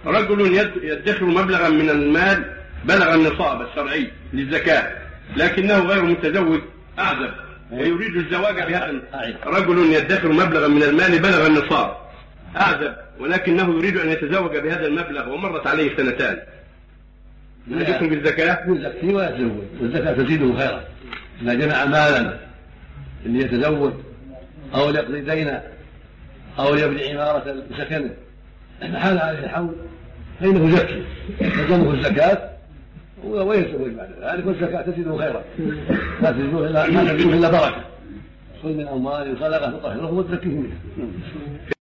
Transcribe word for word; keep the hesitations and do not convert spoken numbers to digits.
رجل يدخر مبلغا من المال بلغ النصاب الشرعي للزكاة لكنه غير متزوج أعزب ويريد الزواج بهذا. رجل يدخر مبلغا من المال بلغ النصاب أعزب ولكنه يريد أن يتزوج بهذا المبلغ ومرت عليه سنتان، يحكم بالزكاة؟ يزكي ويتزوج والزكاة تزيده خيرا. إذا جمع مالا اللي يتزوج أو يقضي دينا أو يبني عمارة بسكنه حال عليه الحول فإنه يزكي يلزمه الزكاة ويتزوج بعد ذلك والزكاة تزيده خيرا. لا تزيده إلا بركة. خذ من أموالهم صدقة تطهرهم وتزكيهم منها.